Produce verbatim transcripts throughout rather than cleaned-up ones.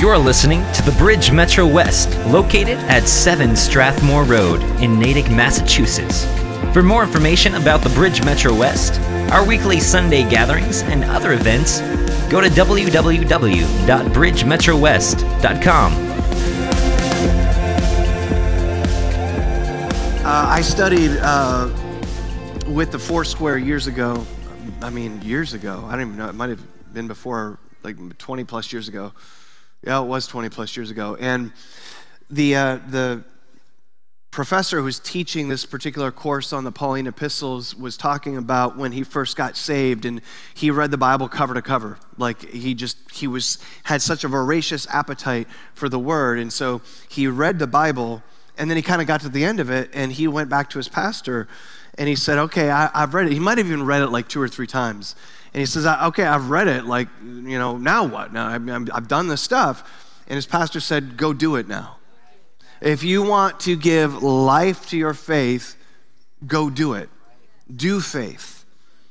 You're listening to the Bridge Metro West, located at seven Strathmore Road in Natick, Massachusetts. For more information about the Bridge Metro West, our weekly Sunday gatherings, and other events, go to w w w dot bridge metro west dot com. Uh, I studied uh, with the Foursquare years ago. I mean, years ago. I don't even know. It might have been before, like twenty plus years ago. Yeah, it was twenty plus years ago. And the uh, the professor who was teaching this particular course on the Pauline epistles was talking about when he first got saved, and he read the Bible cover to cover. Like he just, he was, had such a voracious appetite for the word. And so he read the Bible, and then he kind of got to the end of it, and he went back to his pastor, and he said, okay, I, I've read it. He might have even read it like two or three times. And he says, okay, I've read it, like, you know, now what? Now I'm, I'm, I've done this stuff. And his pastor said, go do it now. If you want to give life to your faith, go do it. Do faith.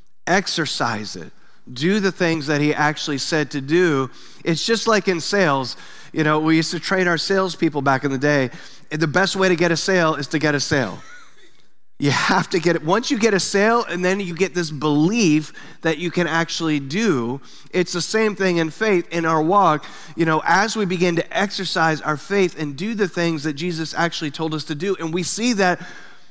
Exercise it. Do the things that he actually said to do. It's just like in sales. You know, we used to train our salespeople back in the day. The best way to get a sale is to get a sale. You have to get it. Once you get a sale and then you get this belief that you can actually do, it's the same thing in faith in our walk. You know, as we begin to exercise our faith and do the things that Jesus actually told us to do, and we see that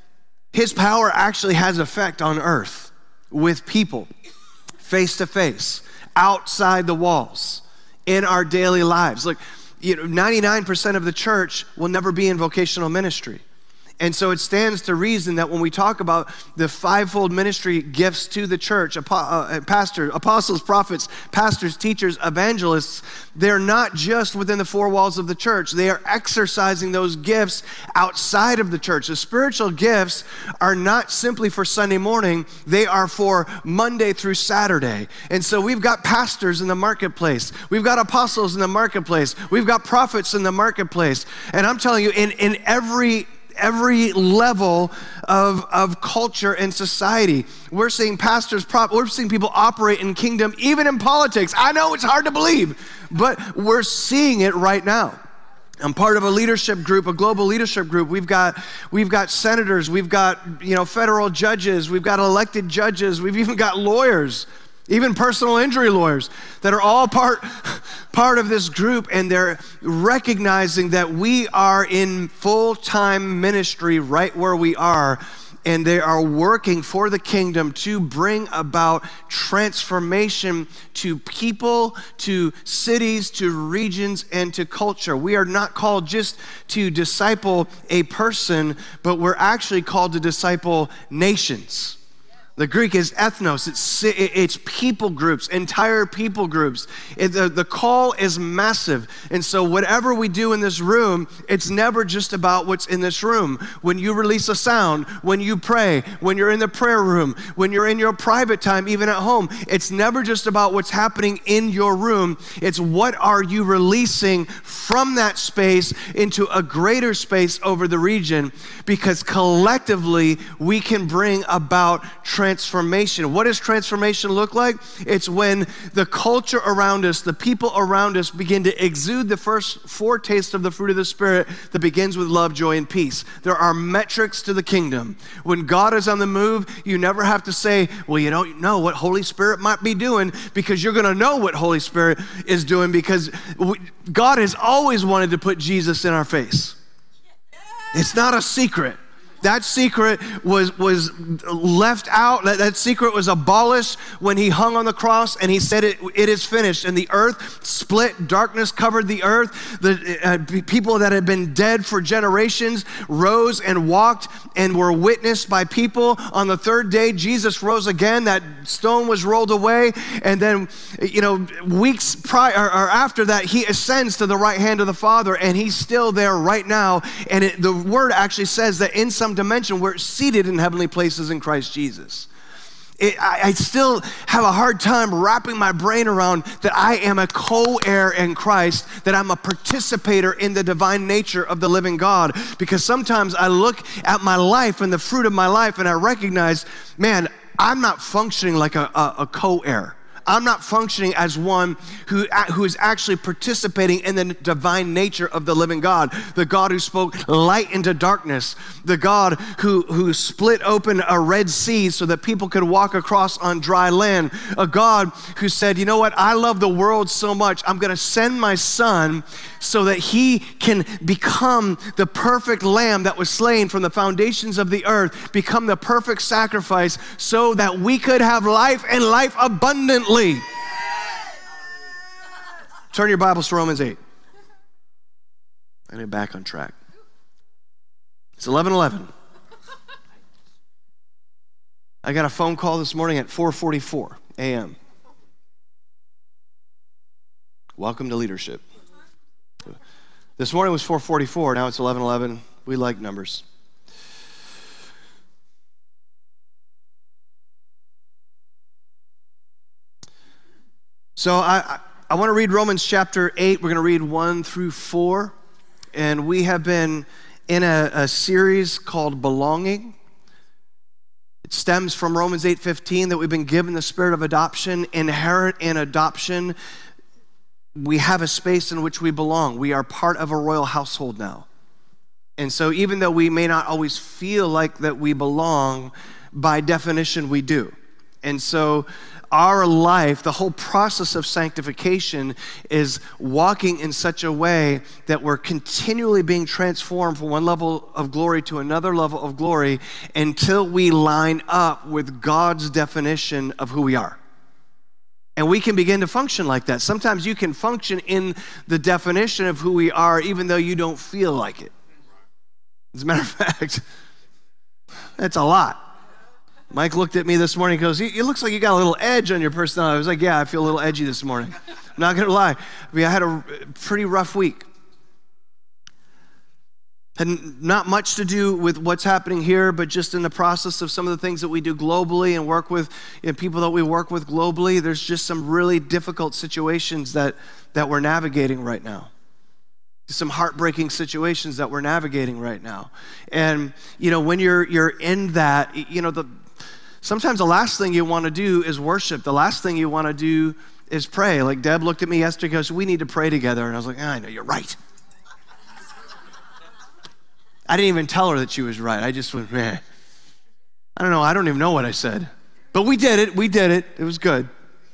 his power actually has effect on earth with people, face to face, outside the walls, in our daily lives. Like, you know, ninety-nine percent of the church will never be in vocational ministry. And so it stands to reason that when we talk about the fivefold ministry gifts to the church, uh, pastors, apostles, prophets, pastors, teachers, evangelists, they're not just within the four walls of the church. They are exercising those gifts outside of the church. The spiritual gifts are not simply for Sunday morning. They are for Monday through Saturday. And so we've got pastors in the marketplace. We've got apostles in the marketplace. We've got prophets in the marketplace. And I'm telling you, in, in every every level of, of culture and society. We're seeing pastors, we're seeing people operate in kingdom, even in politics. I know it's hard to believe, but we're seeing it right now. I'm part of a leadership group, a global leadership group. We've got we've got senators, we've got, you know, federal judges, we've got elected judges, we've even got lawyers, even personal injury lawyers that are all part, part of this group, and they're recognizing that we are in full-time ministry right where we are, and they are working for the kingdom to bring about transformation to people, to cities, to regions, and to culture. We are not called just to disciple a person, but we're actually called to disciple nations. The Greek is ethnos, it's, it's people groups, entire people groups. It, the, the call is massive. And so whatever we do in this room, it's never just about what's in this room. When you release a sound, when you pray, when you're in the prayer room, when you're in your private time, even at home, it's never just about what's happening in your room. It's what are you releasing from that space into a greater space over the region, because collectively we can bring about transformation. Transformation. What does transformation look like? It's when the culture around us, the people around us begin to exude the first foretaste of the fruit of the Spirit that begins with love, joy, and peace. There are metrics to the kingdom. When God is on the move, you never have to say, well, you don't know what Holy Spirit might be doing, because you're going to know what Holy Spirit is doing, because God has always wanted to put Jesus in our face. It's not a secret. That secret was, was left out. That, that secret was abolished when he hung on the cross and he said, it, it is finished. And the earth split, darkness covered the earth. The uh, people that had been dead for generations rose and walked and were witnessed by people. On the third day, Jesus rose again. That stone was rolled away. And then, you know, weeks prior or after that, he ascends to the right hand of the Father, and he's still there right now. And it, the word actually says that in some dimension, we're seated in heavenly places in Christ Jesus. It, I, I still have a hard time wrapping my brain around that I am a co-heir in Christ, that I'm a participator in the divine nature of the living God. Because sometimes I look at my life and the fruit of my life and I recognize, man, I'm not functioning like a, a, a co-heir. I'm not functioning as one who, who is actually participating in the divine nature of the living God, the God who spoke light into darkness, the God who, who split open a Red Sea so that people could walk across on dry land, a God who said, you know what, I love the world so much, I'm gonna send my son so that he can become the perfect lamb that was slain from the foundations of the earth, become the perfect sacrifice so that we could have life and life abundantly. Turn your Bibles to Romans eight. I get back on track. It's eleven eleven. I got a phone call this morning at four forty-four a.m. Welcome to leadership. This morning was four forty-four, now it's eleven eleven. We like numbers. So I, I want to read Romans chapter eight. We're going to read one through four. And we have been in a, a series called Belonging. It stems from Romans eight fifteen, that we've been given the spirit of adoption. Inherent in adoption, we have a space in which we belong. We are part of a royal household now. And so even though we may not always feel like that we belong, by definition we do. And so our life, the whole process of sanctification, is walking in such a way that we're continually being transformed from one level of glory to another level of glory until we line up with God's definition of who we are. And we can begin to function like that. Sometimes you can function in the definition of who we are even though you don't feel like it. As a matter of fact, that's a lot. Mike looked at me this morning and goes, it looks like you got a little edge on your personality. I was like, yeah, I feel a little edgy this morning. I'm not gonna lie. I mean, I had a pretty rough week. Had not much to do with what's happening here, but just in the process of some of the things that we do globally and work with, you know, people that we work with globally, there's just some really difficult situations that, that we're navigating right now. Some heartbreaking situations that we're navigating right now. And, you know, when you're you're in that, you know, the sometimes the last thing you want to do is worship. The last thing you want to do is pray. Like Deb looked at me yesterday and goes, we need to pray together. And I was like, ah, I know, you're right. I didn't even tell her that she was right. I just went, man, I don't know. I don't even know what I said. But we did it. We did it. It was good.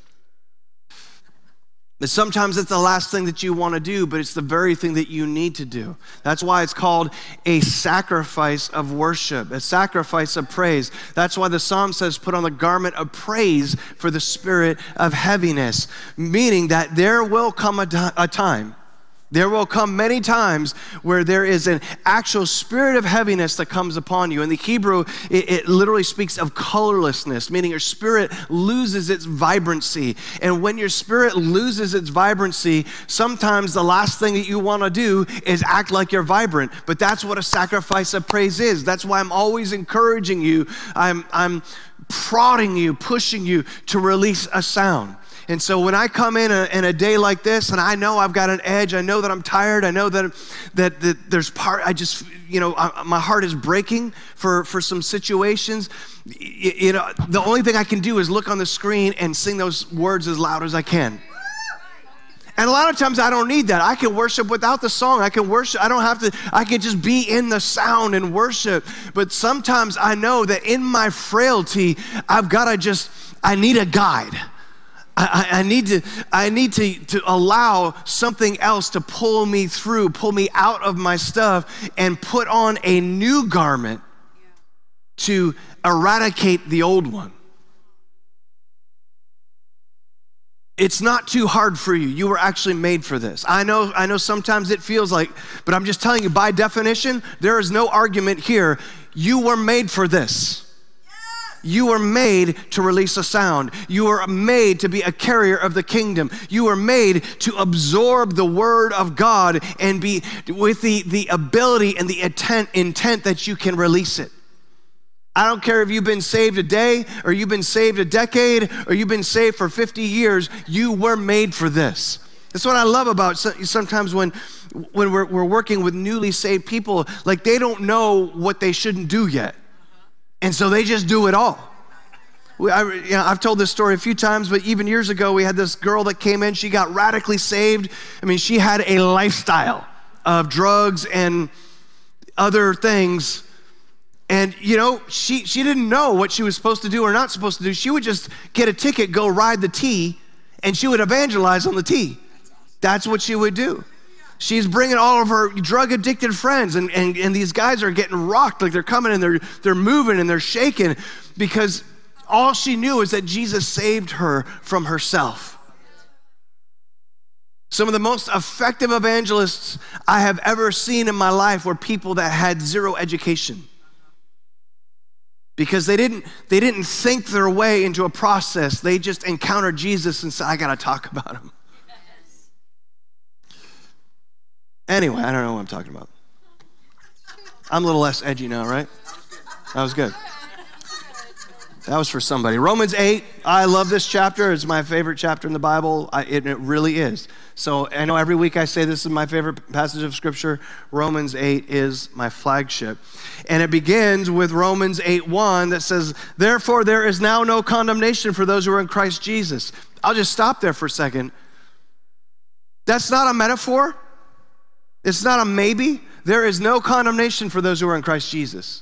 But sometimes it's the last thing that you want to do, but it's the very thing that you need to do. That's why it's called a sacrifice of worship, a sacrifice of praise. That's why the Psalm says, put on the garment of praise for the spirit of heaviness, meaning that there will come a, a time, there will come many times where there is an actual spirit of heaviness that comes upon you. In the Hebrew, it, it literally speaks of colorlessness, meaning your spirit loses its vibrancy. And when your spirit loses its vibrancy, sometimes the last thing that you want to do is act like you're vibrant. But that's what a sacrifice of praise is. That's why I'm always encouraging you. I'm, I'm prodding you, pushing you to release a sound. And so when I come in a, in a day like this and I know I've got an edge, I know that I'm tired, I know that that, that there's part, I just, you know, I, my heart is breaking for, for some situations. You, you know, the only thing I can do is look on the screen and sing those words as loud as I can. And a lot of times I don't need that. I can worship without the song. I can worship, I don't have to, I can just be in the sound and worship. But sometimes I know that in my frailty, I've got to just, I need a guide. I, I need to I need to, to allow something else to pull me through, pull me out of my stuff and put on a new garment to eradicate the old one. It's not too hard for you. You were actually made for this. I know, I know sometimes it feels like, but I'm just telling you, by definition, there is no argument here. You were made for this. You were made to release a sound. You were made to be a carrier of the kingdom. You were made to absorb the word of God and be with the, the ability and the intent, intent that you can release it. I don't care if you've been saved a day or you've been saved a decade or you've been saved for fifty years, you were made for this. That's what I love about sometimes when, when we're, we're working with newly saved people, like they don't know what they shouldn't do yet. And so they just do it all. We, I, you know, I've told this story a few times, but even years ago, we had this girl that came in. She got radically saved. I mean, she had a lifestyle of drugs and other things. And, you know, she, she didn't know what she was supposed to do or not supposed to do. She would just get a ticket, go ride the T, and she would evangelize on the T. That's what she would do. She's bringing all of her drug-addicted friends, and, and, and these guys are getting rocked. Like, they're coming and they're, they're moving and they're shaking because all she knew is that Jesus saved her from herself. Some of the most effective evangelists I have ever seen in my life were people that had zero education, because they didn't, they didn't think their way into a process. They just encountered Jesus and said, I gotta talk about him. Anyway, I don't know what I'm talking about. I'm a little less edgy now, right? That was good. That was for somebody. Romans eight, I love this chapter. It's my favorite chapter in the Bible. I, it, it really is. So I know every week I say this is my favorite passage of scripture. Romans eight is my flagship. And it begins with Romans eight one that says, therefore there is now no condemnation for those who are in Christ Jesus. I'll just stop there for a second. That's not a metaphor. It's not a maybe. There is no condemnation for those who are in Christ Jesus.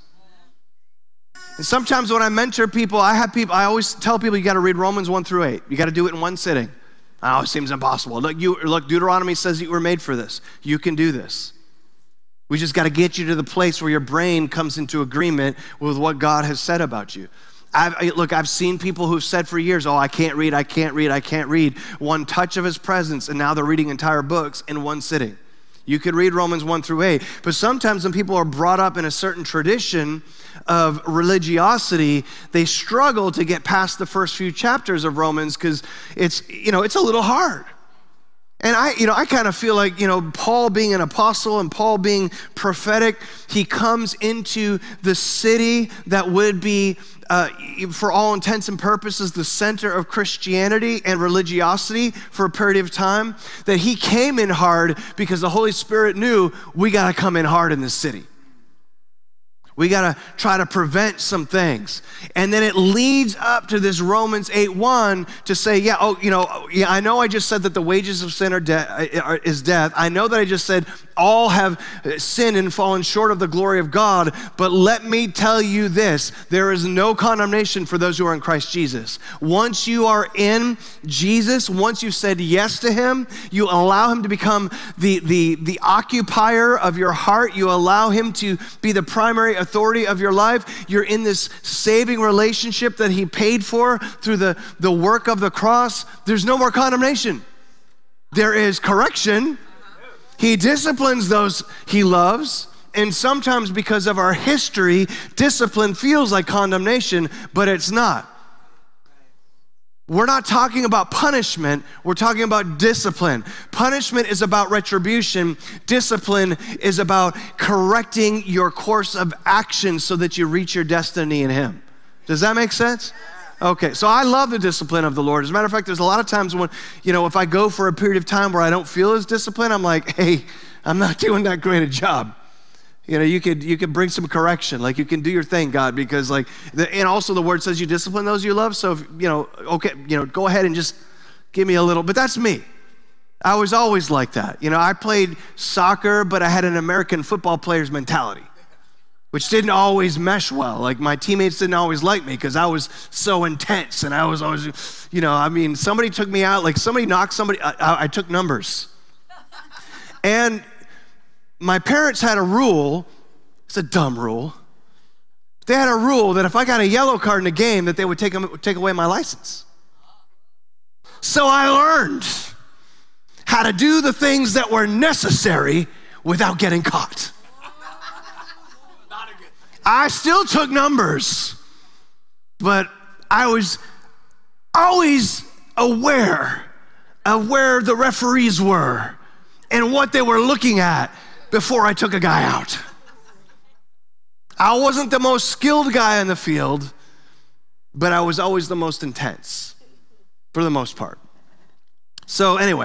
And sometimes when I mentor people, I have people, I always tell people you got to read Romans one through eight. You got to do it in one sitting. Oh, it seems impossible. Look, you, look, Deuteronomy says that you were made for this. You can do this. We just got to get you to the place where your brain comes into agreement with what God has said about you. I've, I, look, I've seen people who've said for years, oh, I can't read, I can't read, I can't read. One touch of his presence, and now they're reading entire books in one sitting. You could read Romans one through eight, but sometimes when people are brought up in a certain tradition of religiosity, they struggle to get past the first few chapters of Romans because it's, you know, it's a little hard. And I, you know, I kind of feel like, you know, Paul being an apostle and Paul being prophetic, he comes into the city that would be, uh, for all intents and purposes, the center of Christianity and religiosity for a period of time, that he came in hard because the Holy Spirit knew we got to come in hard in this city. We got to try to prevent some things. And then it leads up to this Romans eight one to say, yeah, oh, you know, yeah, I know I just said that the wages of sin are de- is death. I know that I just said all have sinned and fallen short of the glory of God, but let me tell you this, there is no condemnation for those who are in Christ Jesus. Once you are in Jesus, once you've said yes to him, you allow him to become the, the, the occupier of your heart. You allow him to be the primary authority of your life. You're in this saving relationship that he paid for through the, the work of the cross. There's no more condemnation. There is correction. He disciplines those he loves. And sometimes because of our history, discipline feels like condemnation, but it's not. We're not talking about punishment, we're talking about discipline. Punishment is about retribution. Discipline is about correcting your course of action so that you reach your destiny in him. Does that make sense? Okay, so I love the discipline of the Lord. As a matter of fact, there's a lot of times when, you know, if I go for a period of time where I don't feel his discipline, I'm like, hey, I'm not doing that great a job. You know, you could you could bring some correction, like you can do your thing, God, because like, the, and also the word says you discipline those you love. So, if, you know, okay, you know, go ahead and just give me a little. But that's me. I was always like that. You know, I played soccer, but I had an American football player's mentality, which didn't always mesh well. Like my teammates didn't always like me because I was so intense, and I was always, you know, I mean, somebody took me out, like somebody knocked somebody. I, I took numbers, and my parents had a rule, it's a dumb rule. They had a rule that if I got a yellow card in a game, that they would take, take away my license. So I learned how to do the things that were necessary without getting caught. I still took numbers, but I was always aware of where the referees were and what they were looking at before I took a guy out. I wasn't the most skilled guy in the field, but I was always the most intense, for the most part. So anyway,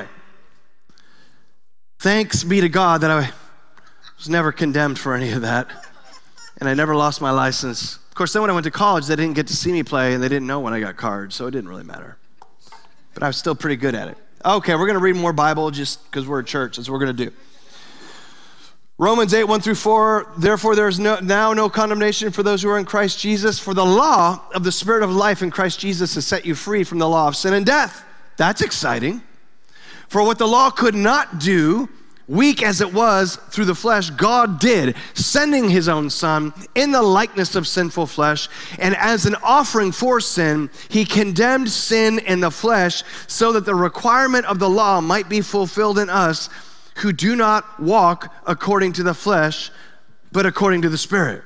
thanks be to God that I was never condemned for any of that, and I never lost my license course, then when I went to college, they didn't get to see me play, and they didn't know when I got cards, so it didn't really matter. But I was still pretty good at it. Okay, we're going to read more Bible just because we're a church. That's what we're going to do. Romans eight, one through four, therefore there is no, now no condemnation for those who are in Christ Jesus, for the law of the Spirit of life in Christ Jesus has set you free from the law of sin and death. That's exciting. For what the law could not do, weak as it was through the flesh, God did, sending his own Son in the likeness of sinful flesh, and as an offering for sin, he condemned sin in the flesh so that the requirement of the law might be fulfilled in us who do not walk according to the flesh, but according to the Spirit.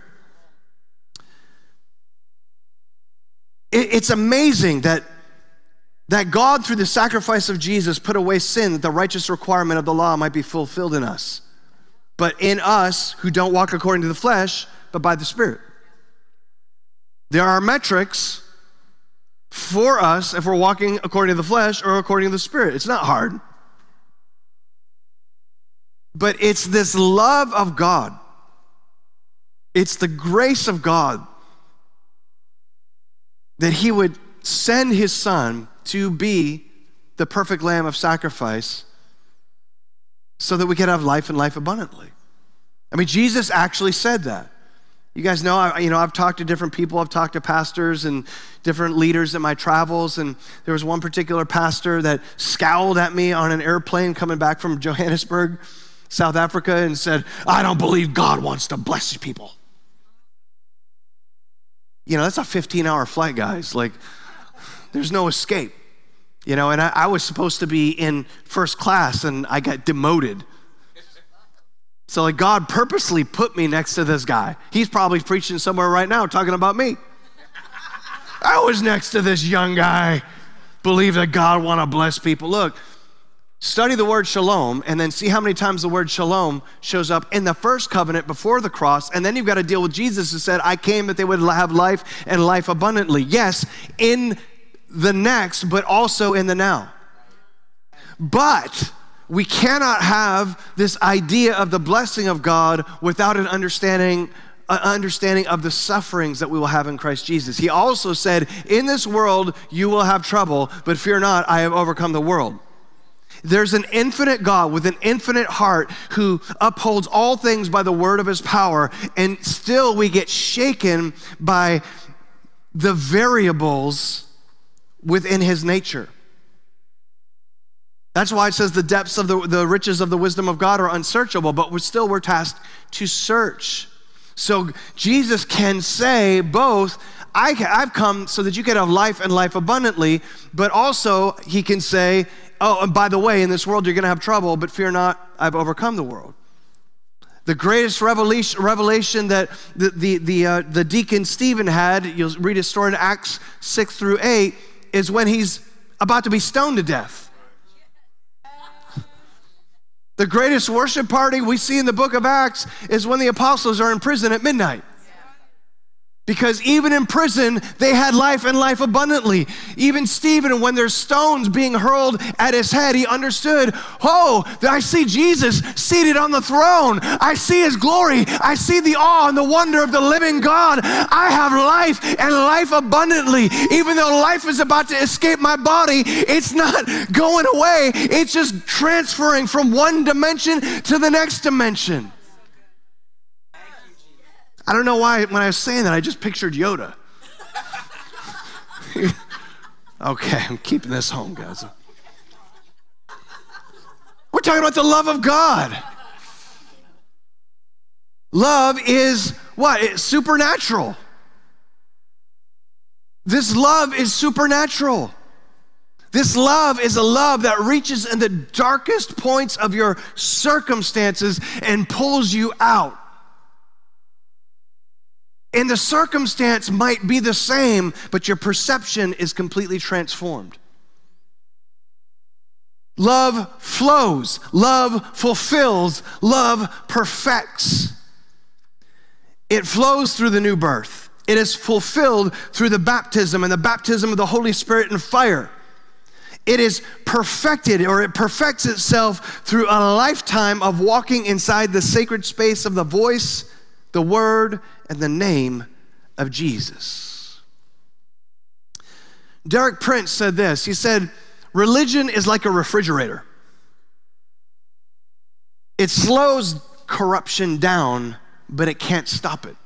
It's amazing that, that God, through the sacrifice of Jesus, put away sin, that the righteous requirement of the law might be fulfilled in us. But in us who don't walk according to the flesh, but by the Spirit. There are metrics for us if we're walking according to the flesh or according to the Spirit. It's not hard. But it's this love of God. It's the grace of God that he would send his Son to be the perfect lamb of sacrifice so that we could have life and life abundantly. I mean, Jesus actually said that. You guys know, I, you know, I've talked to different people. I've talked to pastors and different leaders in my travels, and there was one particular pastor that scowled at me on an airplane coming back from Johannesburg, South Africa, and said, I don't believe God wants to bless people. You know, that's a fifteen-hour flight, guys. Like, there's no escape. You know, and I, I was supposed to be in first class, and I got demoted. So, like, God purposely put me next to this guy. He's probably preaching somewhere right now talking about me. I was next to this young guy, believe that God want to bless people. Look, study the word shalom and then see how many times the word shalom shows up in the first covenant before the cross, and then you've got to deal with Jesus who said, I came that they would have life and life abundantly. Yes, in the next, but also in the now. But we cannot have this idea of the blessing of God without an understanding an understanding of the sufferings that we will have in Christ Jesus. He also said, in this world you will have trouble, but fear not, I have overcome the world. There's an infinite God with an infinite heart who upholds all things by the word of his power, and still we get shaken by the variables within his nature. That's why it says the depths of the, the riches of the wisdom of God are unsearchable, but we're still we're tasked to search. So Jesus can say both, I, I've come so that you can have life and life abundantly, but also he can say, oh, and by the way, in this world you're going to have trouble, but fear not, I've overcome the world. The greatest revelation, revelation that the the the, uh, the deacon Stephen had, you'll read his story in Acts six through eight, is when he's about to be stoned to death. The greatest worship party we see in the book of Acts is when the apostles are in prison at midnight. Because even in prison, they had life and life abundantly. Even Stephen, when there's stones being hurled at his head, he understood, oh, I see Jesus seated on the throne. I see his glory. I see the awe and the wonder of the living God. I have life and life abundantly. Even though life is about to escape my body, it's not going away. It's just transferring from one dimension to the next dimension. I don't know why, when I was saying that, I just pictured Yoda. Okay, I'm keeping this home, guys. We're talking about the love of God. Love is what? It's supernatural. This love is supernatural. This love is a love that reaches in the darkest points of your circumstances and pulls you out. And the circumstance might be the same, but your perception is completely transformed. Love flows, love fulfills, love perfects. It flows through the new birth. It is fulfilled through the baptism and the baptism of the Holy Spirit and fire. It is perfected, or it perfects itself through a lifetime of walking inside the sacred space of the voice, the word, and the name of Jesus. Derek Prince said this. He said, religion is like a refrigerator. It slows corruption down, but it can't stop it.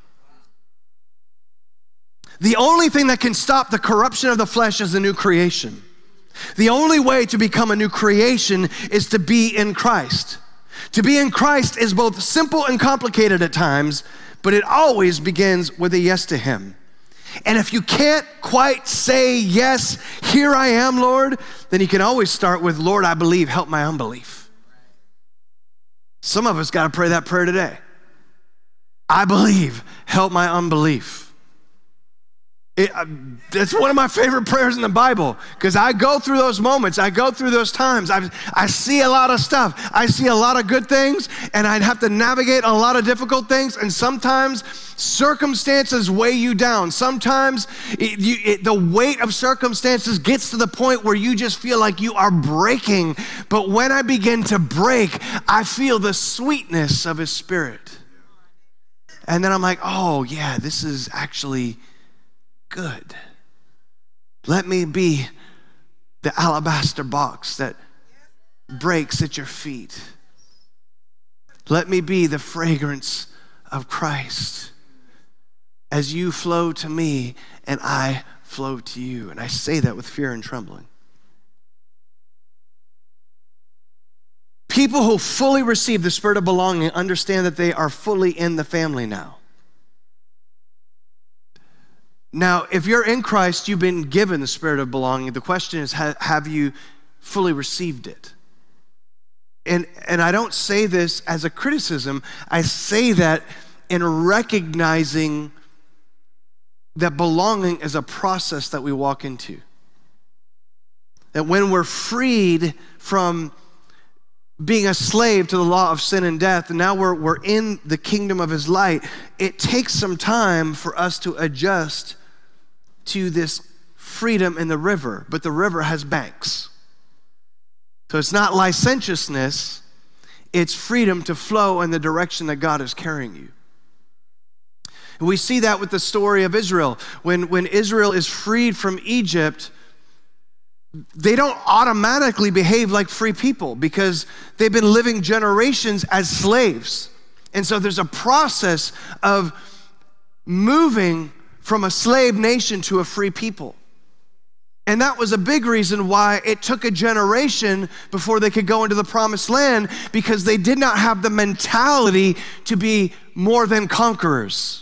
The only thing that can stop the corruption of the flesh is a new creation. The only way to become a new creation is to be in Christ. To be in Christ is both simple and complicated at times, but it always begins with a yes to him. And if you can't quite say, yes, here I am, Lord, then you can always start with, Lord, I believe, help my unbelief. Some of us got to pray that prayer today. I believe, help my unbelief. It, uh, it's one of my favorite prayers in the Bible because I go through those moments. I go through those times. I, I see a lot of stuff. I see a lot of good things, and I'd have to navigate a lot of difficult things, and sometimes circumstances weigh you down. Sometimes it, you, it, the weight of circumstances gets to the point where you just feel like you are breaking, but when I begin to break, I feel the sweetness of his Spirit. And then I'm like, oh yeah, this is actually good. Let me be the alabaster box that breaks at your feet. Let me be the fragrance of Christ as you flow to me and I flow to you. And I say that with fear and trembling. People who fully receive the spirit of belonging understand that they are fully in the family now. Now, if you're in Christ, you've been given the spirit of belonging. The question is, have you fully received it? And, and I don't say this as a criticism. I say that in recognizing that belonging is a process that we walk into. That when we're freed from being a slave to the law of sin and death, and now we're, we're in the kingdom of his light, it takes some time for us to adjust to this freedom in the river, but the river has banks. So it's not licentiousness, it's freedom to flow in the direction that God is carrying you. And we see that with the story of Israel. When, when Israel is freed from Egypt, they don't automatically behave like free people because they've been living generations as slaves. And so there's a process of moving from a slave nation to a free people. And that was a big reason why it took a generation before they could go into the promised land, because they did not have the mentality to be more than conquerors.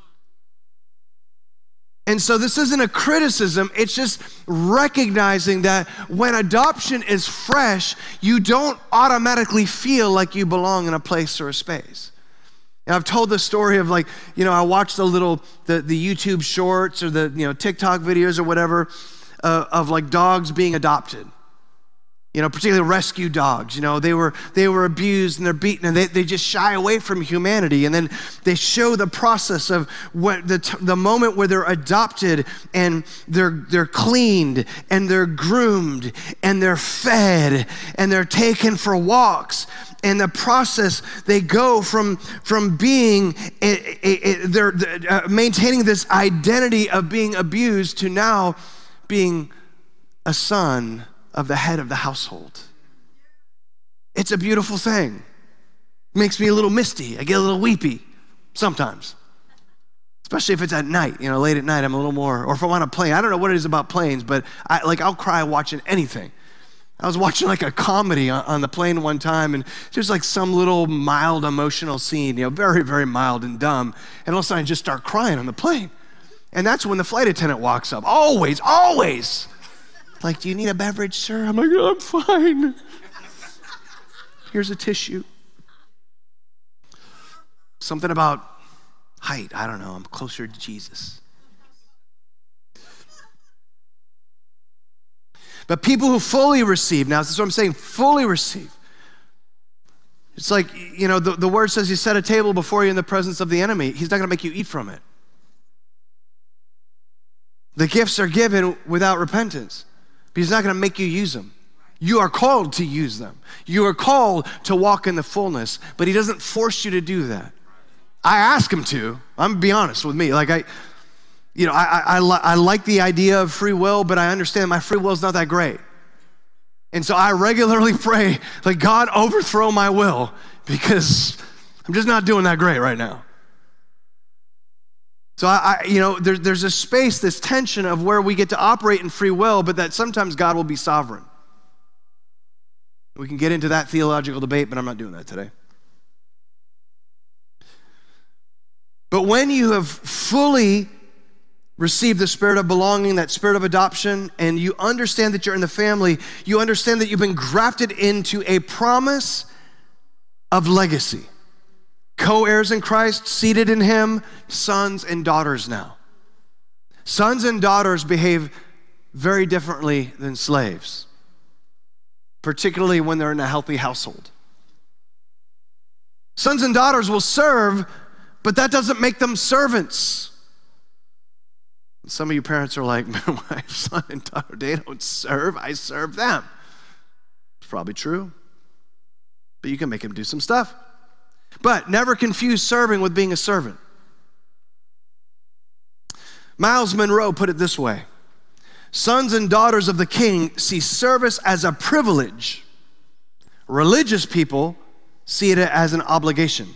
And so this isn't a criticism, it's just recognizing that when adoption is fresh, you don't automatically feel like you belong in a place or a space. And I've told the story of, like, you know, I watched the little, the, the YouTube shorts or the, you know, TikTok videos or whatever uh, of like dogs being adopted. You know, particularly rescue dogs. You know, they were they were abused and they're beaten and they, they just shy away from humanity. And then they show the process of what the the moment where they're adopted and they're they're cleaned and they're groomed and they're fed and they're taken for walks. And the process, they go from, from being, a, a, a, they're uh, maintaining this identity of being abused to now being a son of the head of the household. It's a beautiful thing. Makes me a little misty. I get a little weepy sometimes. Especially if it's at night, you know, late at night, I'm a little more, or if I'm on a plane. I don't know what it is about planes, but I, like I'll cry watching anything. I was watching like a comedy on, on the plane one time, and there's like some little mild emotional scene, you know, very, very mild and dumb. And all of a sudden I just start crying on the plane. And that's when the flight attendant walks up. Always, always. Like, do you need a beverage, sir? I'm like, oh, I'm fine. Here's a tissue. Something about height. I don't know. I'm closer to Jesus. But people who fully receive, now this is what I'm saying, fully receive. It's like, you know, the, the word says he set a table before you in the presence of the enemy. He's not gonna make you eat from it. The gifts are given without repentance, but he's not gonna make you use them. You are called to use them. You are called to walk in the fullness, but he doesn't force you to do that. I ask him to. I'm gonna be honest with me. Like I, you know, I, I, I, li- I like the idea of free will, but I understand my free will is not that great. And so I regularly pray, like, God, overthrow my will, because I'm just not doing that great right now. So I, I you know, there, there's a space, this tension of where we get to operate in free will, but that sometimes God will be sovereign. We can get into that theological debate, but I'm not doing that today. But when you have fully received the spirit of belonging, that spirit of adoption, and you understand that you're in the family, you understand that you've been grafted into a promise of legacy. Co-heirs in Christ, seated in him, sons and daughters now. Sons and daughters behave very differently than slaves, particularly when they're in a healthy household. Sons and daughters will serve, but that doesn't make them servants. Some of you parents are like, my son and daughter, they don't serve, I serve them. It's probably true, but you can make them do some stuff. But never confuse serving with being a servant. Miles Monroe put it this way: sons and daughters of the King see service as a privilege. Religious people see it as an obligation.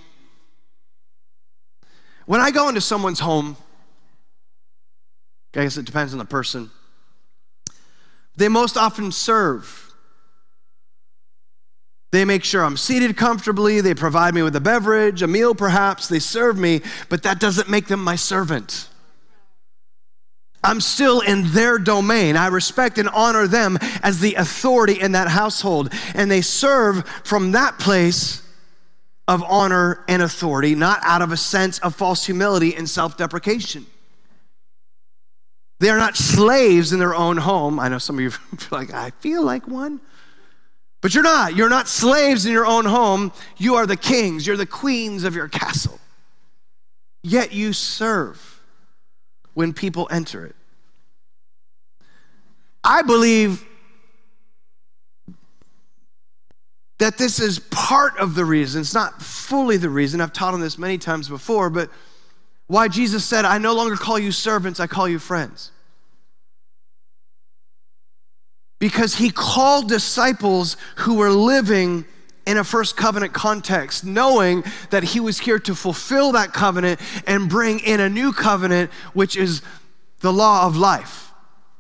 When I go into someone's home, I guess it depends on the person, they most often serve. They make sure I'm seated comfortably. They provide me with a beverage, a meal perhaps. They serve me, but that doesn't make them my servant. I'm still in their domain. I respect and honor them as the authority in that household. And they serve from that place of honor and authority, not out of a sense of false humility and self-deprecation. They are not slaves in their own home. I know some of you feel like, I feel like one. But you're not. You're not slaves in your own home. You are the kings. You're the queens of your castle. Yet you serve when people enter it. I believe that this is part of the reason. It's not fully the reason. I've taught on this many times before, but why Jesus said, I no longer call you servants, I call you friends. Because he called disciples who were living in a first covenant context, knowing that he was here to fulfill that covenant and bring in a new covenant, which is the law of life.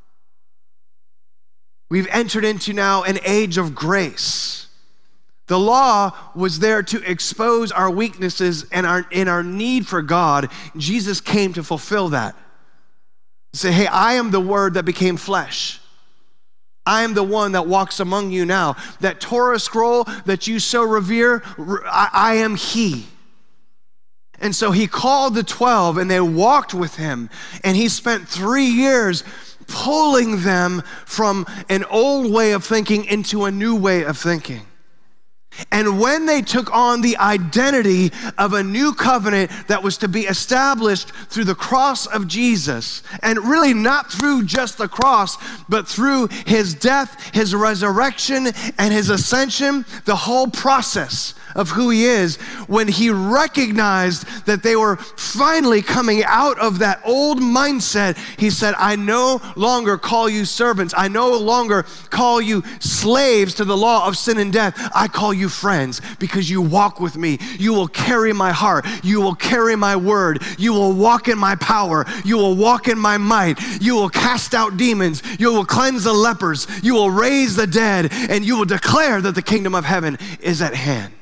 We've entered into now an age of grace. The law was there to expose our weaknesses and our, in our need for God. Jesus came to fulfill that. Say, hey, I am the word that became flesh. I am the one that walks among you now. That Torah scroll that you so revere, I, I am he. And so he called the twelve and they walked with him. And he spent three years pulling them from an old way of thinking into a new way of thinking. And when they took on the identity of a new covenant that was to be established through the cross of Jesus, and really not through just the cross, but through his death, his resurrection, and his ascension, the whole process of who he is, when he recognized that they were finally coming out of that old mindset, he said, I no longer call you servants. I no longer call you slaves to the law of sin and death. I call you friends, because you walk with me. You will carry my heart. You will carry my word. You will walk in my power. You will walk in my might. You will cast out demons. You will cleanse the lepers. You will raise the dead, and you will declare that the kingdom of heaven is at hand.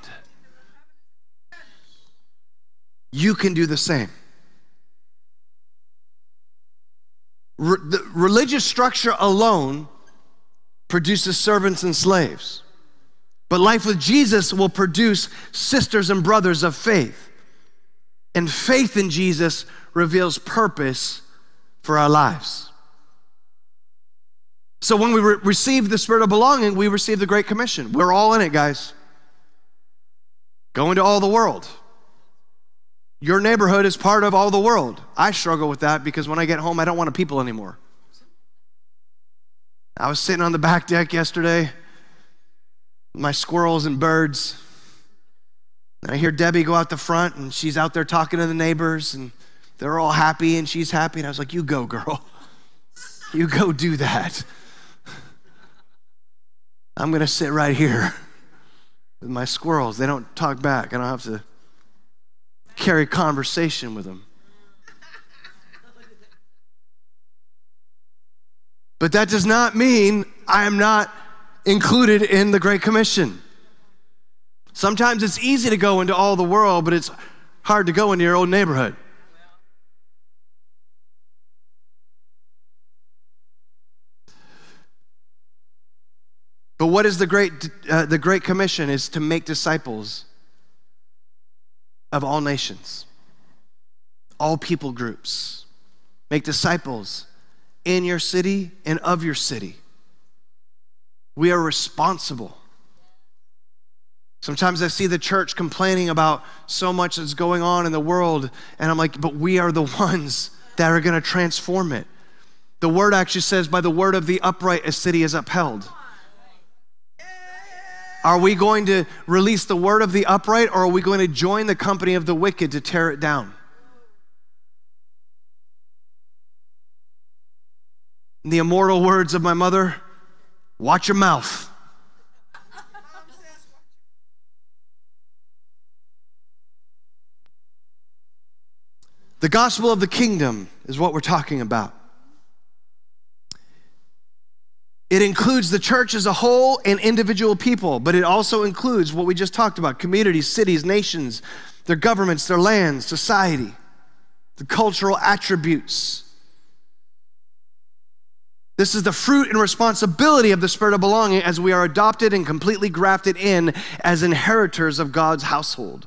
You can do the same. Re- the religious structure alone produces servants and slaves. But life with Jesus will produce sisters and brothers of faith. And faith in Jesus reveals purpose for our lives. So when we re- receive the spirit of belonging, we receive the Great Commission. We're all in it, guys. Go into all the world. Your neighborhood is part of all the world. I struggle with that because when I get home, I don't want to people anymore. I was sitting on the back deck yesterday, my squirrels and birds, and I hear Debbie go out the front, and she's out there talking to the neighbors, and They're all happy and she's happy. And I was like, you go, girl. You go do that. I'm going to sit right here with my squirrels. They don't talk back. I don't have to carry conversation with them. But that does not mean I am not included in the Great Commission. Sometimes it's easy to go into all the world, but it's hard to go into your own neighborhood. But what is the Great, uh, the Great Commission is to make disciples of all nations, all people groups. Make disciples in your city and of your city. We are responsible. Sometimes I see the church complaining about so much that's going on in the world, and I'm like, but we are the ones that are going to transform it. The word actually says, by the word of the upright, a city is upheld. Are we going to release the word of the upright, or are we going to join the company of the wicked to tear it down? In the immortal words of my mother, watch your mouth. The gospel of the kingdom is what we're talking about. It includes the church as a whole and individual people, but it also includes what we just talked about: communities, cities, nations, their governments, their lands, society, the cultural attributes. This is the fruit and responsibility of the spirit of belonging as we are adopted and completely grafted in as inheritors of God's household.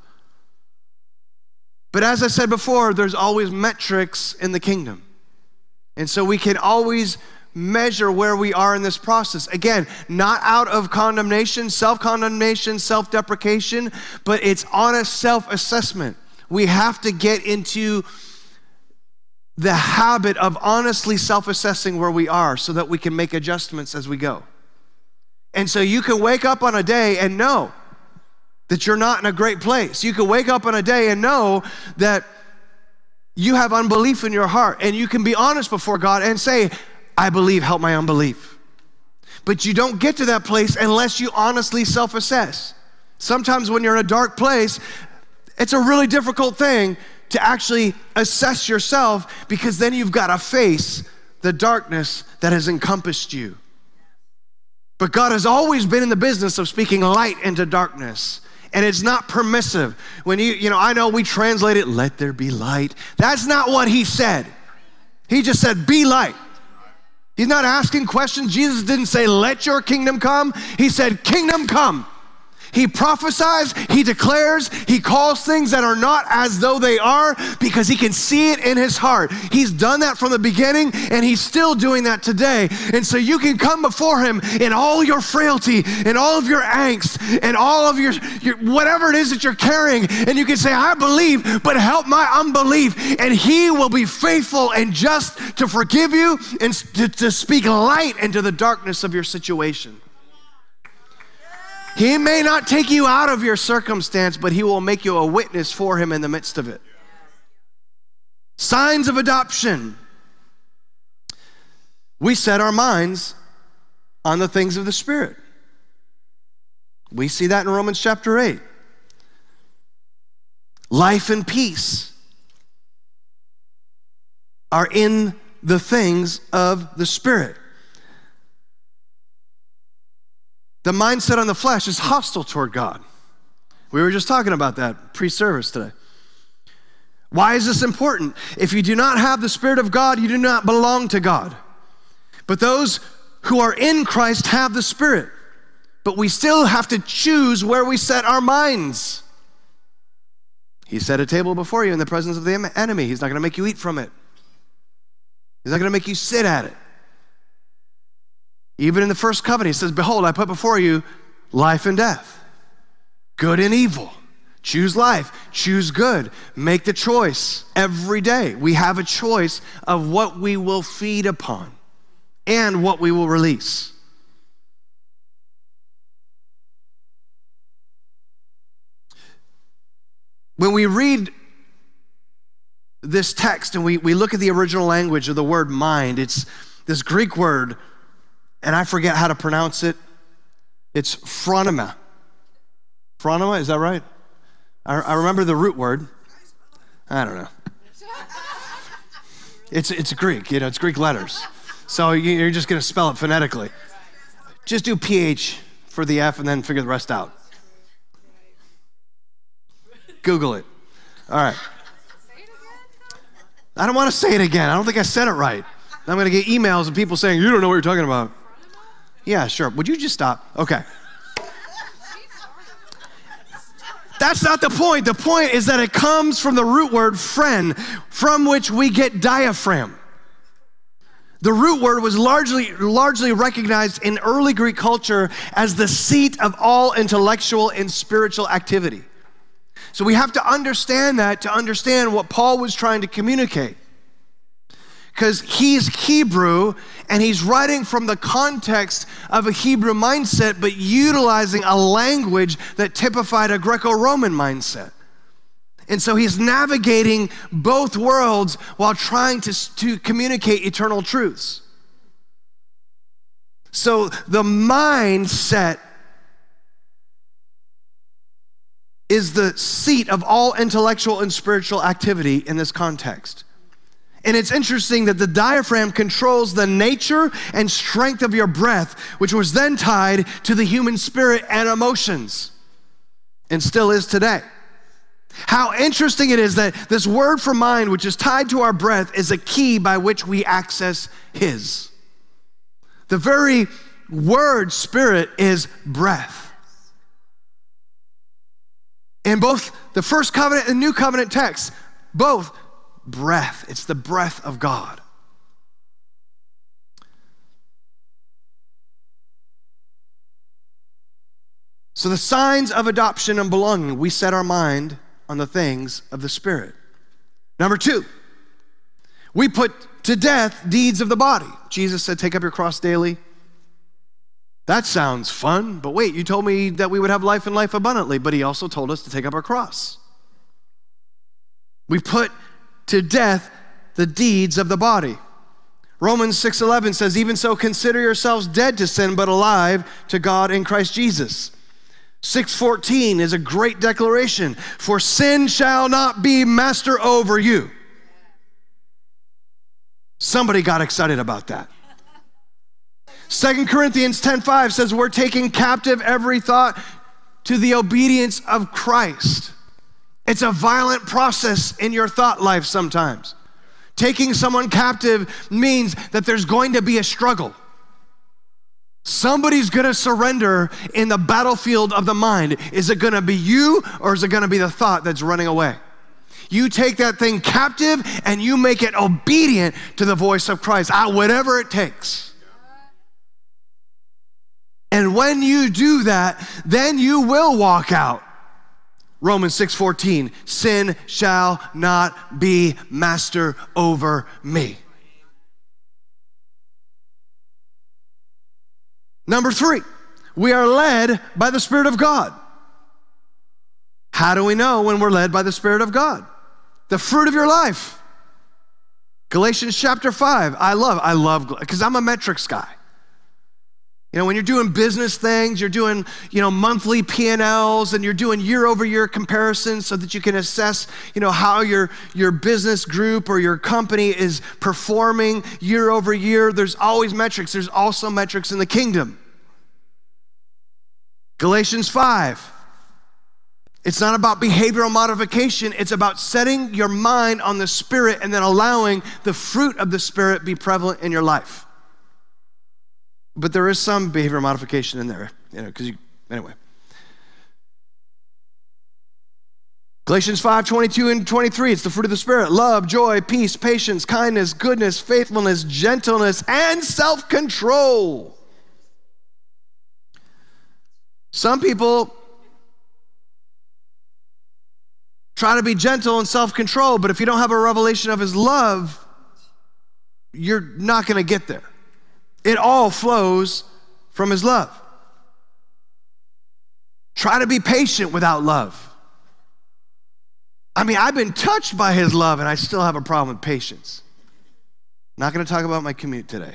But as I said before, there's always metrics in the kingdom. And so we can always measure where we are in this process. Again, not out of condemnation, self-condemnation, self-deprecation, but it's honest self-assessment. We have to get into the habit of honestly self-assessing where we are so that we can make adjustments as we go. And so you can wake up on a day and know that you're not in a great place. You can wake up on a day and know that you have unbelief in your heart, and you can be honest before God and say, I believe, help my unbelief. But you don't get to that place unless you honestly self-assess. Sometimes when you're in a dark place, it's a really difficult thing to actually assess yourself, because then you've got to face the darkness that has encompassed you. But God has always been in the business of speaking light into darkness. And it's not permissive. When you, you know, I know we translate it, let there be light. That's not what he said. He just said, be light. He's not asking questions. Jesus didn't say, let your kingdom come. He said, kingdom come. He prophesies, he declares, he calls things that are not as though they are, because he can see it in his heart. He's done that from the beginning, and he's still doing that today. And so you can come before him in all your frailty, and all of your angst, and all of your, your whatever it is that you're carrying, and you can say, I believe, but help my unbelief. And he will be faithful and just to forgive you and to, to speak light into the darkness of your situation. He may not take you out of your circumstance, but he will make you a witness for him in the midst of it. Signs of adoption. We set our minds on the things of the Spirit. We see that in Romans chapter eight. Life and peace are in the things of the Spirit. The mindset on the flesh is hostile toward God. We were just talking about that pre-service today. Why is this important? If you do not have the Spirit of God, you do not belong to God. But those who are in Christ have the Spirit. But we still have to choose where we set our minds. He set a table before you in the presence of the enemy. He's not going to make you eat from it. He's not going to make you sit at it. Even in the first covenant, he says, behold, I put before you life and death, good and evil. Choose life, choose good. Make the choice every day. We have a choice of what we will feed upon and what we will release. When we read this text and we, we look at the original language of the word mind, it's this Greek word, and I forget how to pronounce it. It's phronema. Phronema, is that right? I, I remember the root word. I don't know. It's it's Greek, you know, it's Greek letters. So you're just gonna spell it phonetically. Just do P H for the F and then figure the rest out. Google it. All right. I don't want to say it again. I don't think I said it right. I'm going to get emails of people saying, you don't know what you're talking about. Yeah, sure. Would you just stop? Okay. That's not the point. The point is that it comes from the root word phren, from which we get diaphragm. The root word was largely, largely recognized in early Greek culture as the seat of all intellectual and spiritual activity. So we have to understand that to understand what Paul was trying to communicate. Because he's Hebrew and he's writing from the context of a Hebrew mindset, but utilizing a language that typified a Greco-Roman mindset. And so he's navigating both worlds while trying to, to communicate eternal truths. So the mindset is the seat of all intellectual and spiritual activity in this context. And it's interesting that the diaphragm controls the nature and strength of your breath, which was then tied to the human spirit and emotions, and still is today. How interesting it is that this word for mind, which is tied to our breath, is a key by which we access His. The very word spirit is breath. In both the first covenant and new covenant texts, both breath. It's the breath of God. So the signs of adoption and belonging, we set our mind on the things of the Spirit. Number two, we put to death deeds of the body. Jesus said, take up your cross daily. That sounds fun, but wait, you told me that we would have life and life abundantly, but he also told us to take up our cross. We put to death the deeds of the body. Romans six eleven says, even so consider yourselves dead to sin, but alive to God in Christ Jesus. six fourteen is a great declaration, for sin shall not be master over you. Somebody got excited about that. Second Corinthians ten five says we're taking captive every thought to the obedience of Christ. It's a violent process in your thought life sometimes. Taking someone captive means that there's going to be a struggle. Somebody's gonna surrender in the battlefield of the mind. Is it gonna be you or is it gonna be the thought that's running away? You take that thing captive and you make it obedient to the voice of Christ, ah, whatever it takes. And when you do that, then you will walk out. Romans six fourteen, sin shall not be master over me. Number three, we are led by the Spirit of God. How do we know when we're led by the Spirit of God? The fruit of your life. Galatians chapter five, I love, I love, because I'm a metrics guy. You know, when you're doing business things, you're doing, you know, monthly P and L's and you're doing year over year comparisons so that you can assess, you know, how your, your business group or your company is performing year over year. There's always metrics. There's also metrics in the kingdom. Galatians five. It's not about behavioral modification. It's about setting your mind on the Spirit and then allowing the fruit of the Spirit be prevalent in your life. But there is some behavior modification in there, you know, because you, anyway. Galatians five, twenty-two and twenty-three, it's the fruit of the Spirit: love, joy, peace, patience, kindness, goodness, faithfulness, gentleness, and self-control. Some people try to be gentle and self-control, but if you don't have a revelation of His love, you're not going to get there. It all flows from His love. Try to be patient without love. I mean, I've been touched by his love and I still have a problem with patience. Not gonna talk about my commute today.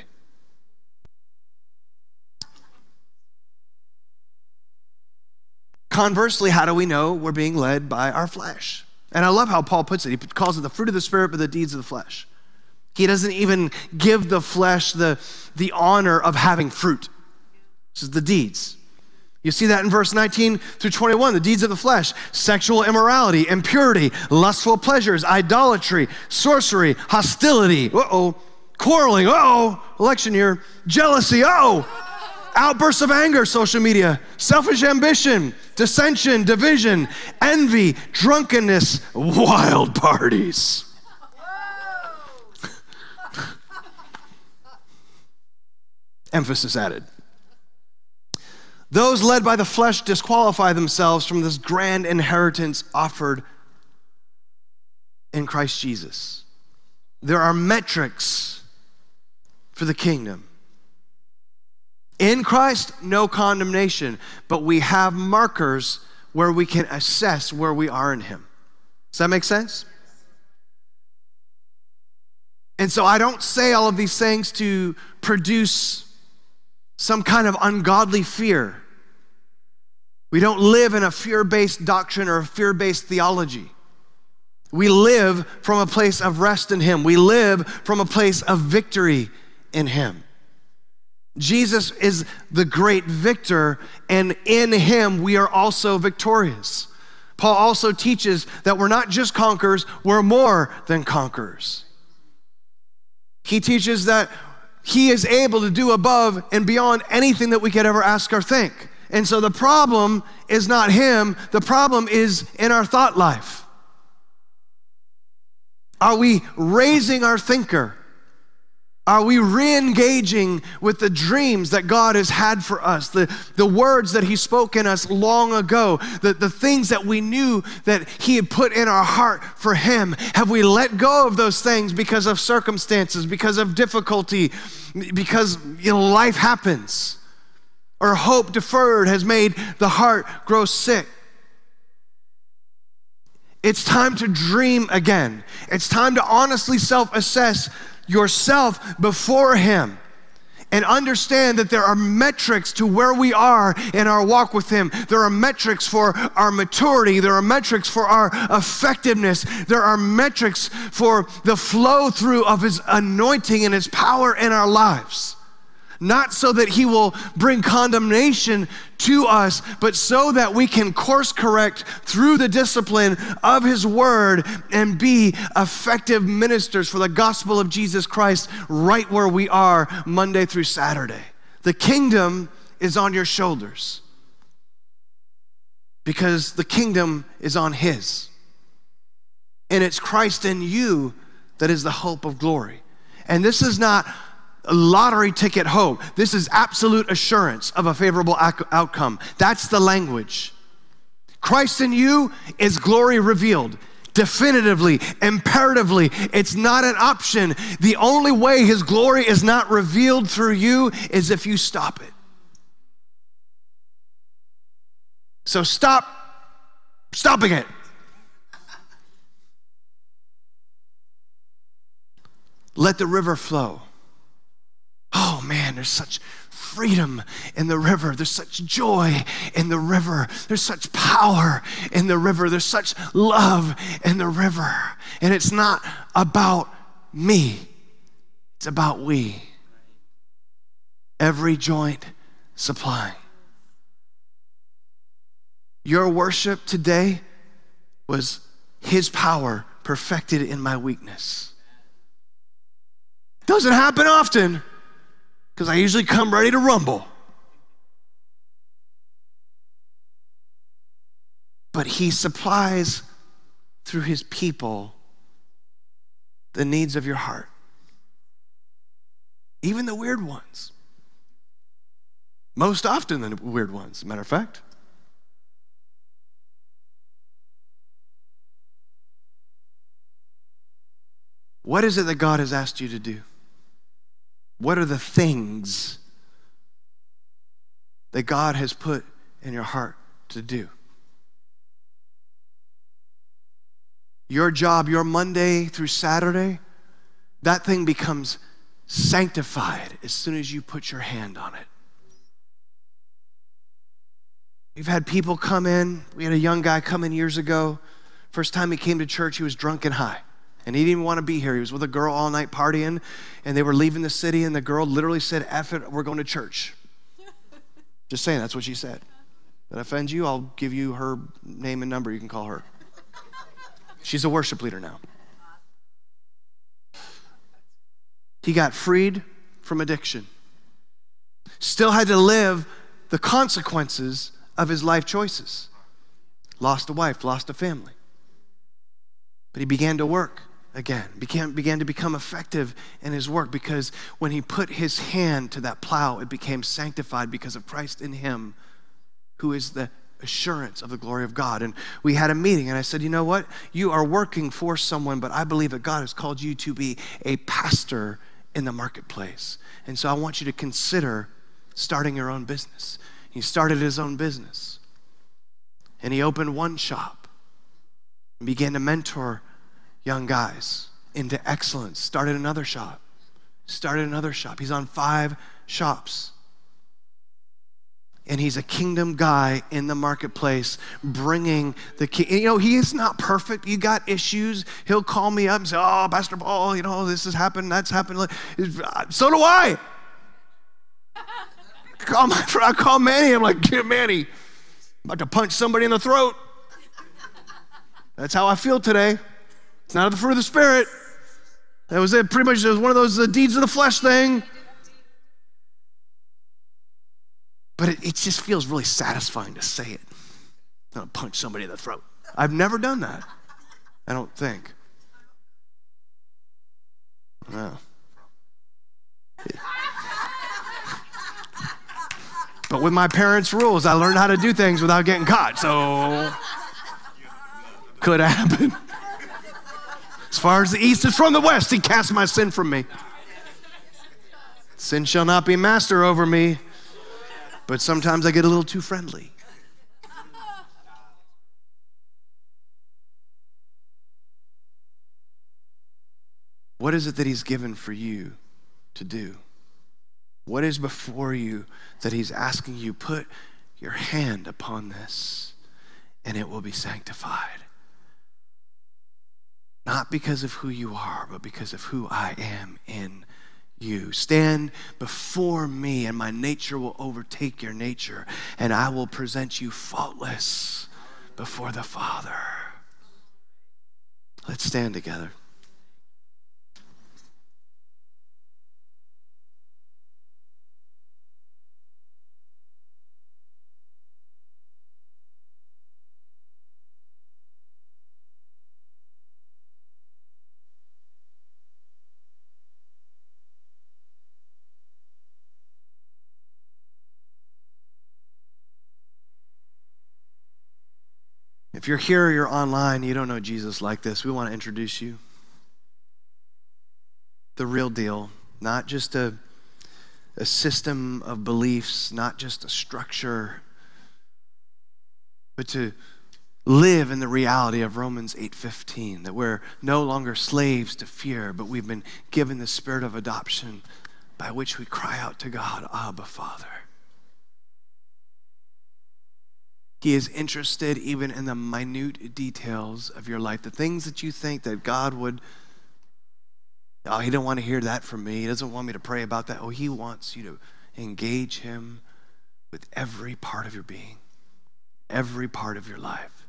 Conversely, how do we know we're being led by our flesh? And I love how Paul puts it. He calls it the fruit of the Spirit, but the deeds of the flesh. He doesn't even give the flesh the, the honor of having fruit. This is the deeds. You see that in verse nineteen through twenty-one, the deeds of the flesh: sexual immorality, impurity, lustful pleasures, idolatry, sorcery, hostility, uh-oh, quarreling, uh-oh, election year, jealousy, uh-oh, outbursts of anger, social media, selfish ambition, dissension, division, envy, drunkenness, wild parties. Emphasis added. Those led by the flesh disqualify themselves from this grand inheritance offered in Christ Jesus. There are metrics for the kingdom. In Christ, no condemnation, but we have markers where we can assess where we are in him. Does that make sense? And so I don't say all of these things to produce some kind of ungodly fear. We don't live in a fear-based doctrine or a fear-based theology. We live from a place of rest in him. We live from a place of victory in him. Jesus is the great victor, and in him we are also victorious. Paul also teaches that we're not just conquerors, we're more than conquerors. He teaches that he is able to do above and beyond anything that we could ever ask or think. And so the problem is not him, the problem is in our thought life. Are we raising our thinker? Are we re-engaging with the dreams that God has had for us, the, the words that he spoke in us long ago, the, the things that we knew that he had put in our heart for him? Have we let go of those things because of circumstances, because of difficulty, because you know, life happens? Or hope deferred has made the heart grow sick? It's time to dream again. It's time to honestly self-assess yourself before him and understand that there are metrics to where we are in our walk with him. There are metrics for our maturity. There are metrics for our effectiveness. There are metrics for the flow through of his anointing and his power in our lives. Not so that he will bring condemnation to us, but so that we can course correct through the discipline of his word and be effective ministers for the gospel of Jesus Christ right where we are Monday through Saturday. The kingdom is on your shoulders because the kingdom is on his. And it's Christ in you that is the hope of glory. And this is not a lottery ticket hope. This is absolute assurance of a favorable ac- outcome. That's the language. Christ in you is glory revealed. Definitively, imperatively, it's not an option. The only way his glory is not revealed through you is if you stop it. So stop stopping it. Let the river flow. Oh man, there's such freedom in the river. There's such joy in the river. There's such power in the river. There's such love in the river. And it's not about me. It's about we. Every joint supplying. Your worship today was his power perfected in my weakness. Doesn't happen often, because I usually come ready to rumble. But he supplies through his people the needs of your heart. Even the weird ones. Most often the weird ones, as a matter of fact. What is it that God has asked you to do? What are the things that God has put in your heart to do? your job, your Monday through Saturday, that thing becomes sanctified as soon as you put your hand on it. We've had people come in. We had a young guy come in years ago. First time he came to church, he was drunk and high. And he didn't even want to be here. He was with a girl all night partying, and they were leaving the city, and the girl literally said, F it, we're going to church. Just saying, that's what she said. If that offends you, I'll give you her name and number. You can call her. She's a worship leader now. He got freed from addiction. Still had to live the consequences of his life choices. Lost a wife, lost a family. But he began to work again, began, began to become effective in his work, because when he put his hand to that plow, it became sanctified because of Christ in him, who is the assurance of the glory of God. And we had a meeting, and I said, you know what? You are working for someone, but I believe that God has called you to be a pastor in the marketplace. And so I want you to consider starting your own business. He started his own business, and he opened one shop and began to mentor young guys into excellence. Started another shop, started another shop. He's on five shops. And he's a kingdom guy in the marketplace, bringing the king. You know, he is not perfect. You got issues. He'll call me up and say, oh, Pastor Paul, you know, this has happened, that's happened. So do I. I call, my, I call Manny. I'm like, get Manny. I'm about to punch somebody in the throat. That's how I feel today. It's not of the fruit of the Spirit. That was it. Pretty much it was one of those uh, deeds of the flesh thing. But it, it just feels really satisfying to say it. I'm gonna punch somebody in the throat. I've never done that. I don't think. No. But with my parents' rules, I learned how to do things without getting caught. So could happen. As far as the east is from the west, he cast my sin from me. Sin shall not be master over me. But sometimes I get a little too friendly. What is it that he's given for you to do? What is before you that he's asking you, put your hand upon this and it will be sanctified? Not because of who you are, but because of who I am in you. Stand before me and my nature will overtake your nature, and I will present you faultless before the Father. Let's stand together. If you're here or you're online, you don't know Jesus like this, we want to introduce you. The real deal, not just a, a system of beliefs, not just a structure, but to live in the reality of Romans eight fifteen, that we're no longer slaves to fear, but we've been given the spirit of adoption by which we cry out to God, Abba, Father. He is interested even in the minute details of your life, the things that you think that God would, oh, he don't want to hear that from me. He doesn't want me to pray about that. Oh, he wants you to engage him with every part of your being, every part of your life.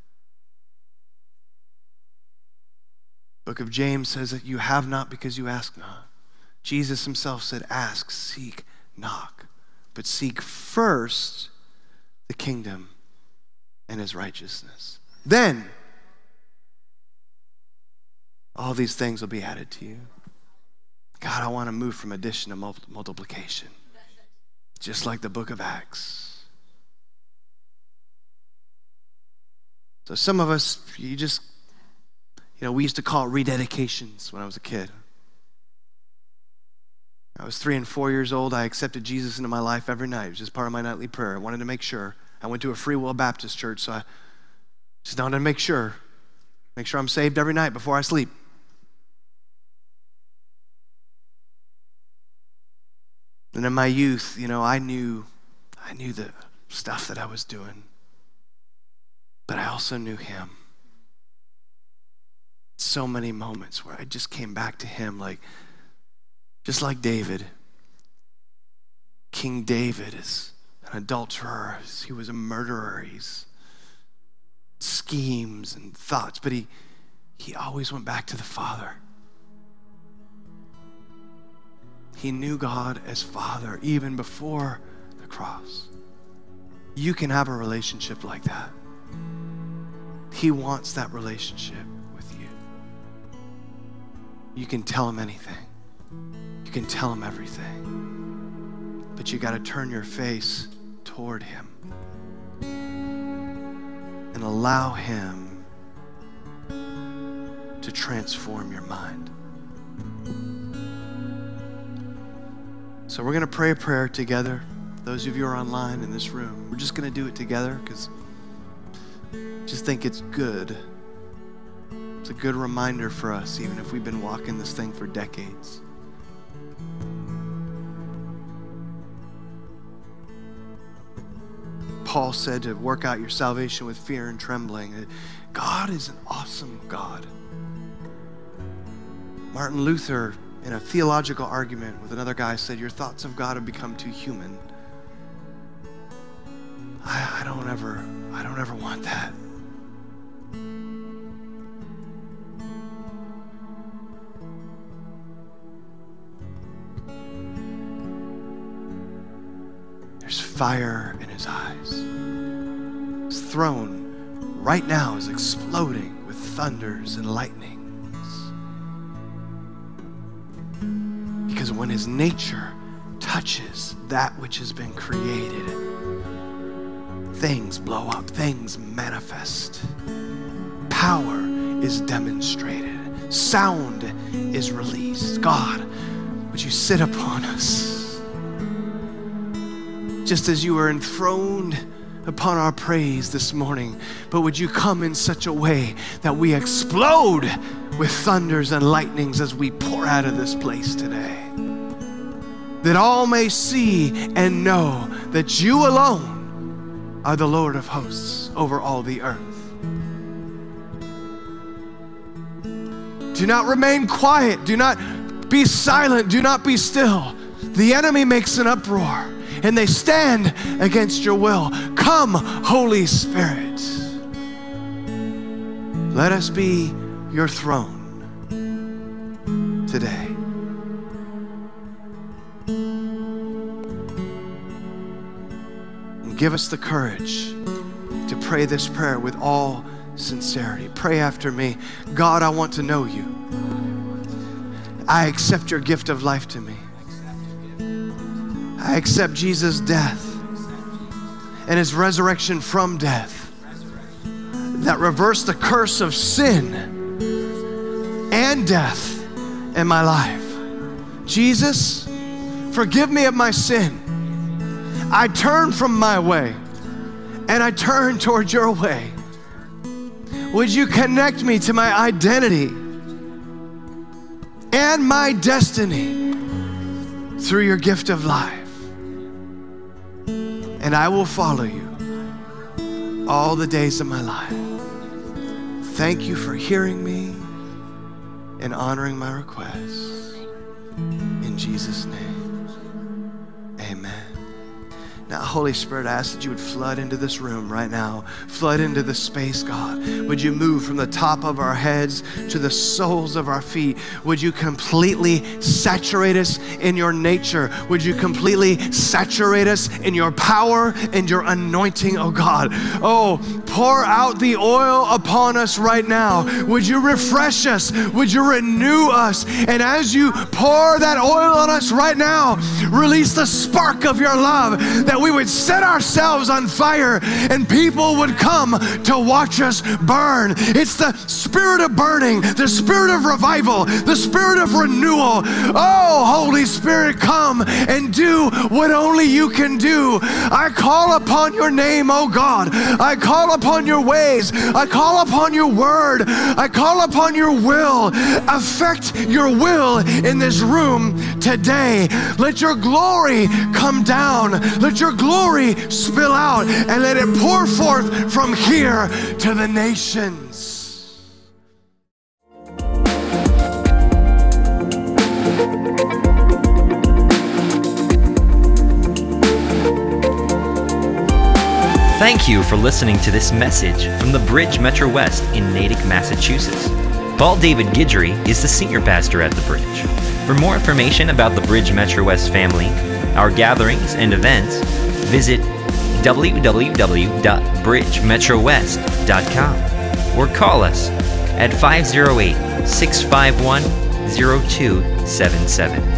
Book of James says that you have not because you ask not. Jesus himself said, ask, seek, knock, but seek first the kingdom and his righteousness. Then all these things will be added to you. God, I want to move from addition to multiplication, just like the book of Acts. So some of us, you just, you know, we used to call it rededications when I was a kid. I was three and four years old. I accepted Jesus into my life every night. It was just part of my nightly prayer. I wanted to make sure. I went to a Free Will Baptist church, so I just wanted to make sure. Make sure I'm saved every night before I sleep. And in my youth, you know, I knew, I knew the stuff that I was doing, but I also knew him. So many moments where I just came back to him, like, just like David. King David is an adulterer. He was a murderer. He's schemes and thoughts, but he, he always went back to the Father. He knew God as Father even before the cross. You can have a relationship like that. He wants that relationship with you. You can tell him anything. You can tell him everything. But you got to turn your face toward him and allow him to transform your mind. So we're going to pray a prayer together. Those of you who are online in this room, we're just going to do it together because I just think it's good. It's a good reminder for us, even if we've been walking this thing for decades. Paul said to work out your salvation with fear and trembling. God is an awesome God. Martin Luther, in a theological argument with another guy, said, your thoughts of God have become too human. I, I don't ever, I don't ever want that. There's fire in his eyes. His throne right now is exploding with thunders and lightnings. Because when his nature touches that which has been created, things blow up, things manifest. Power is demonstrated. Sound is released. God, would you sit upon us? Just as you were enthroned upon our praise this morning, but would you come in such a way that we explode with thunders and lightnings as we pour out of this place today, that all may see and know that you alone are the Lord of hosts over all the earth. Do not remain quiet. Do not be silent. Do not be still. The enemy makes an uproar, and they stand against your will. Come, Holy Spirit. Let us be your throne today. And give us the courage to pray this prayer with all sincerity. Pray after me. God, I want to know you. I accept your gift of life to me. I accept Jesus' death and his resurrection from death that reversed the curse of sin and death in my life. Jesus, forgive me of my sin. I turn from my way and I turn toward your way. Would you connect me to my identity and my destiny through your gift of life? And I will follow you all the days of my life. Thank you for hearing me and honoring my requests. In Jesus' name, amen. Now, Holy Spirit, I ask that you would flood into this room right now. Flood into this space, God. Would you move from the top of our heads to the soles of our feet? Would you completely saturate us in your nature? Would you completely saturate us in your power and your anointing, oh God? Oh, pour out the oil upon us right now. Would you refresh us? Would you renew us? And as you pour that oil on us right now, release the spark of your love that that we would set ourselves on fire and people would come to watch us burn. It's the spirit of burning, the spirit of revival, the spirit of renewal. Oh, Holy Spirit, come and do what only you can do. I call upon your name, oh God. I call upon your ways. I call upon your word. I call upon your will. Affect your will in this room today. Let your glory come down. Let your glory spill out and let it pour forth from here to the nations. Thank you for listening to this message from the Bridge Metro West in Natick, Massachusetts. Paul David Guidry is the senior pastor at the Bridge. For more information about the Bridge Metro West family, our gatherings and events, visit w w w dot bridge metro west dot com or call us at five oh eight, six five one, oh two seven seven.